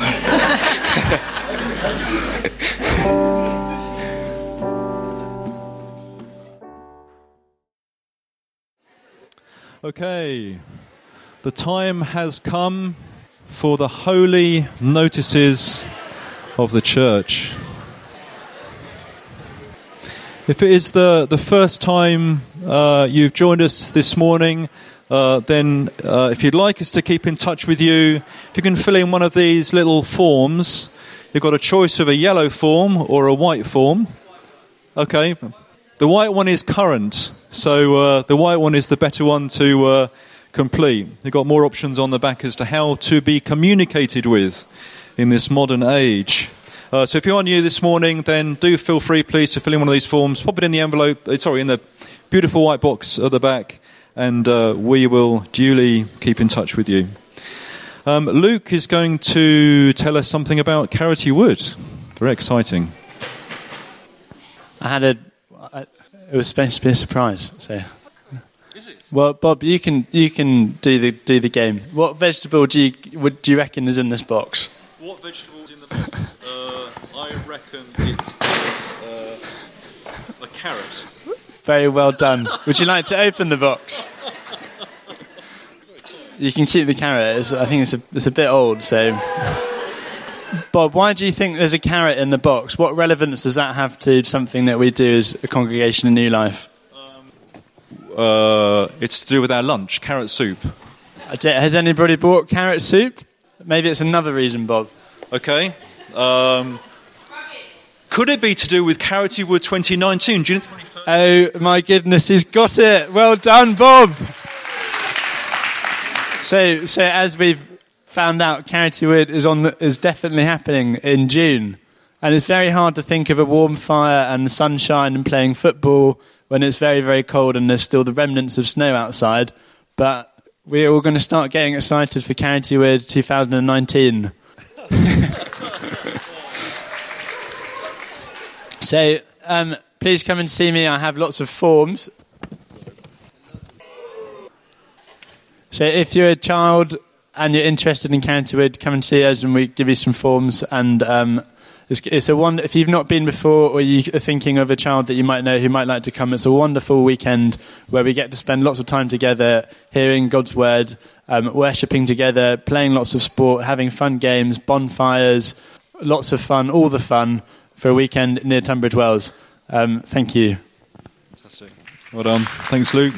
Okay, the time has come for the holy notices of the church. If it is the, the first time uh, you've joined us this morning, uh, then uh, if you'd like us to keep in touch with you, if you can fill in one of these little forms, you've got a choice of a yellow form or a white form. Okay, the white one is current, so uh, the white one is the better one to uh, complete. You've got more options on the back as to how to be communicated with in this modern age. Uh, so if you are new this morning, then do feel free, please, to fill in one of these forms. Pop it in the envelope, uh, sorry, in the beautiful white box at the back, and uh, we will duly keep in touch with you. Um, Luke is going to tell us something about Carity Wood. Very exciting. I had a... It was supposed to be a surprise, so... Is it? Well, Bob, you can you can do the do the game. What vegetable do you would do you reckon is in this box? What vegetable is in the box? uh, I reckon it is uh, a carrot. Very well done. Would you like to open the box? You can keep the carrot. It's, I think it's a it's a bit old, so. Bob, why do you think there's a carrot in the box? What relevance does that have to something that we do as a congregation in New Life? Uh, it's to do with our lunch, carrot soup. Has anybody bought carrot soup? Maybe it's another reason, Bob. Okay. Um, could it be to do with Carity Wood twenty nineteen? June twenty-first? Oh, my goodness, he's got it. Well done, Bob. So, so as we've found out, Carity Wood is, on the, is definitely happening in June. And it's very hard to think of a warm fire and the sunshine and playing football when it's very, very cold and there's still the remnants of snow outside. But we're all going to start getting excited for Carity Wood twenty nineteen. So, um, please come and see me. I have lots of forms. So if you're a child and you're interested in Carity Wood, come and see us and we give you some forms. And um, it's, it's a wonder, if you've not been before or you are thinking of a child that you might know who might like to come, it's a wonderful weekend where we get to spend lots of time together, hearing God's word, um, worshipping together, playing lots of sport, having fun games, bonfires, lots of fun, all the fun for a weekend near Tunbridge Wells. Um, thank you. Fantastic. Well done. Thanks, Luke.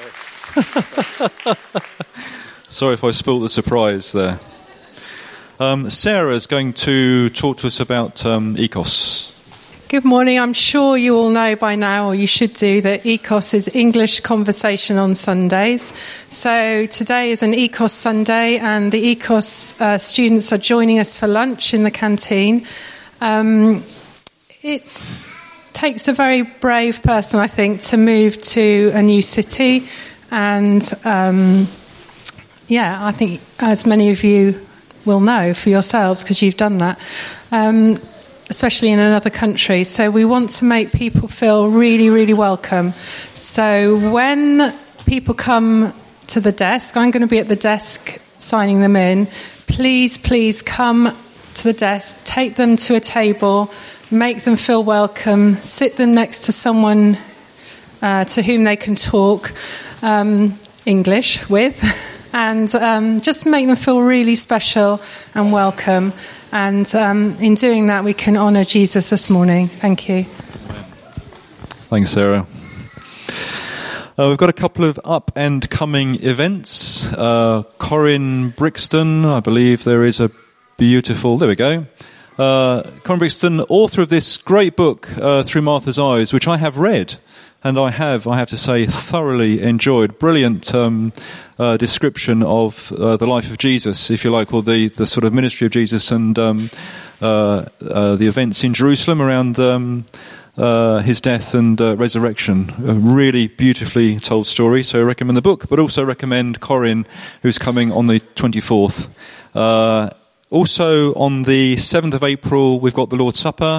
Sorry if I spoilt the surprise there. Um, Sarah's going to talk to us about um, E C O S. Good morning. I'm sure you all know by now, or you should do, that E C O S is English Conversation on Sundays. So today is an E C O S Sunday, and the E C O S uh, students are joining us for lunch in the canteen. Um, it takes a very brave person, I think, to move to a new city. And, um, yeah, I think as many of you will know for yourselves, because you've done that, um, especially in another country. So we want to make people feel really, really welcome. So when people come to the desk, I'm going to be at the desk signing them in. Please, please come to the desk, take them to a table, make them feel welcome, sit them next to someone uh, to whom they can talk um, English with, and um, just make them feel really special and welcome. And um, in doing that, we can honour Jesus this morning. Thank you. Thanks, Sarah. Uh, we've got a couple of up and coming events. Uh, Corinne Brixton, I believe there is a beautiful, there we go. Uh, Corinne Brixton, author of this great book, uh, Through Martha's Eyes, which I have read, and I have, I have to say, thoroughly enjoyed. Brilliant um, uh, description of uh, the life of Jesus, if you like, or the, the sort of ministry of Jesus and um, uh, uh, the events in Jerusalem around um, uh, his death and uh, resurrection. A really beautifully told story, so I recommend the book, but also recommend Corinne, who's coming on the twenty-fourth. Uh, also, on the seventh of April, we've got the Lord's Supper.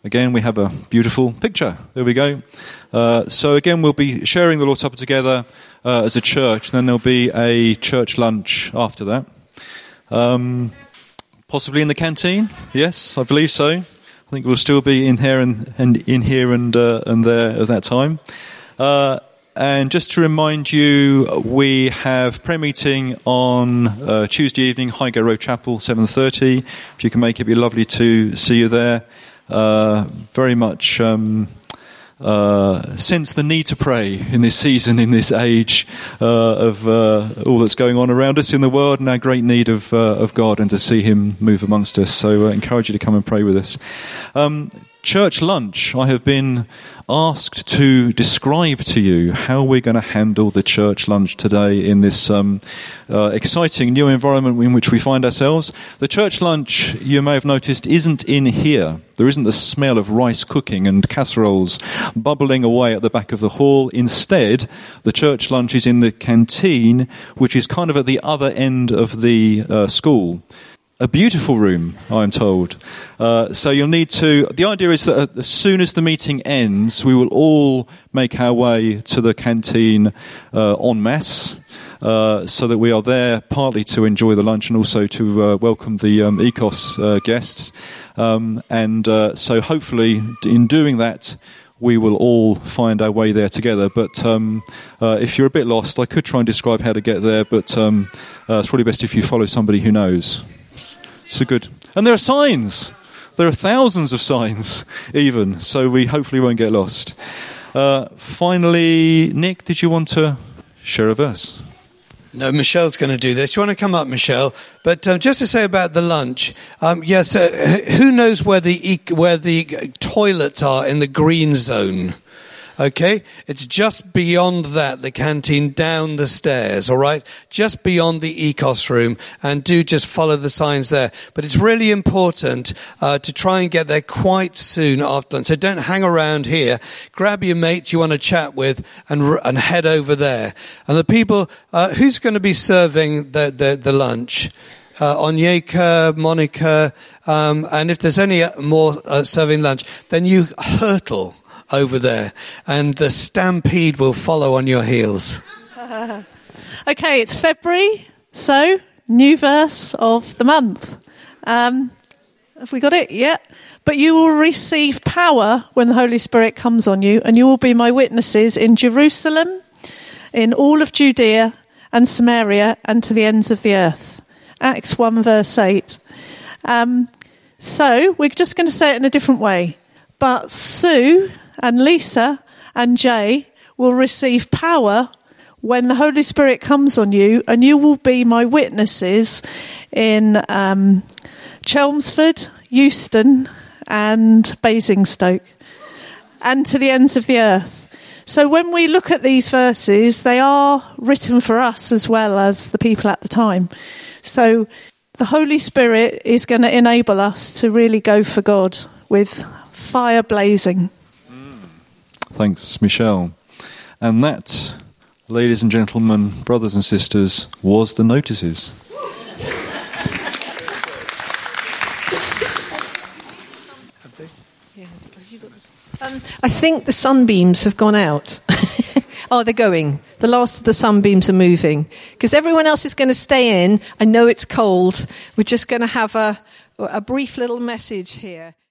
again, we have a beautiful picture. There we go. Uh, so again, we'll be sharing the Lord's Supper together uh, as a church, and then there'll be a church lunch after that. Um, possibly in the canteen. Yes, I believe so. I think we'll still be in here and, and in here and uh, and there at that time. Uh, And just to remind you, we have prayer meeting on uh, Tuesday evening, Highgate Road Chapel, seven thirty. If you can make it, it'd be lovely to see you there. Uh, very much um, uh, sense the need to pray in this season, in this age uh, of uh, all that's going on around us in the world, and our great need of uh, of God and to see Him move amongst us. So I uh, encourage you to come and pray with us. Um, Church lunch, I have been asked to describe to you how we're going to handle the church lunch today in this um, uh, exciting new environment in which we find ourselves. The church lunch, you may have noticed, isn't in here. There isn't the smell of rice cooking and casseroles bubbling away at the back of the hall. Instead, the church lunch is in the canteen, which is kind of at the other end of the uh, school. A beautiful room, I'm told. Uh, so you'll need to... The idea is that as soon as the meeting ends, we will all make our way to the canteen uh, en masse, uh, so that we are there partly to enjoy the lunch and also to uh, welcome the um, E C O S uh, guests. Um, and uh, so hopefully in doing that, we will all find our way there together. But um, uh, if you're a bit lost, I could try and describe how to get there, but um, uh, it's probably best if you follow somebody who knows. So good. And there are signs. There are thousands of signs, even. So we hopefully won't get lost. Uh, finally, Nick, did you want to share a verse? No, Michelle's going to do this. You want to come up, Michelle? But um, just to say about the lunch, um, yes, uh, who knows where the e- where the toilets are in the green zone? Okay, it's just beyond that, the canteen, down the stairs, all right? Just beyond the E C O S room, and do just follow the signs there. But it's really important uh, to try and get there quite soon after lunch. So don't hang around here. Grab your mates you want to chat with and and head over there. And the people, uh, who's going to be serving the, the, the lunch? Uh, Onyeka, Monica, um, and if there's any more uh, serving lunch, then you hurtle over there, and the stampede will follow on your heels. Okay, it's February, so new verse of the month. Um, have we got it? Yeah. But you will receive power when the Holy Spirit comes on you, and you will be my witnesses in Jerusalem, in all of Judea and Samaria, and to the ends of the earth. Acts one, verse eight. Um, so we're just going to say it in a different way. But Sue and Lisa and Jay will receive power when the Holy Spirit comes on you, and you will be my witnesses in um, Chelmsford, Euston and Basingstoke, and to the ends of the earth. So when we look at these verses, they are written for us as well as the people at the time. So the Holy Spirit is going to enable us to really go for God with fire blazing. Thanks, Michelle. And that, ladies and gentlemen, brothers and sisters, was the notices. um, I think the sunbeams have gone out. Oh, they're going. The last of the sunbeams are moving. Because everyone else is going to stay in. I know it's cold. We're just going to have a, a brief little message here.